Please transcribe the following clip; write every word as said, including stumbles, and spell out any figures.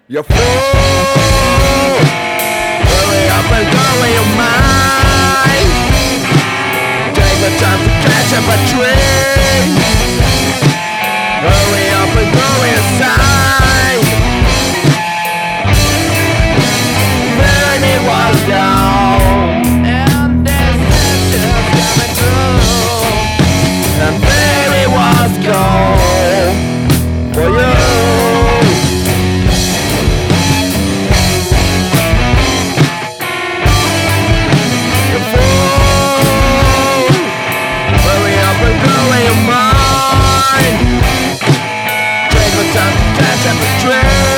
You fool! Hurry up and go in your mind. Take the time to catch up a train. Hurry up and go inside. Then it was down, and this is coming through. And then it was gone for you. Time to catch up a train.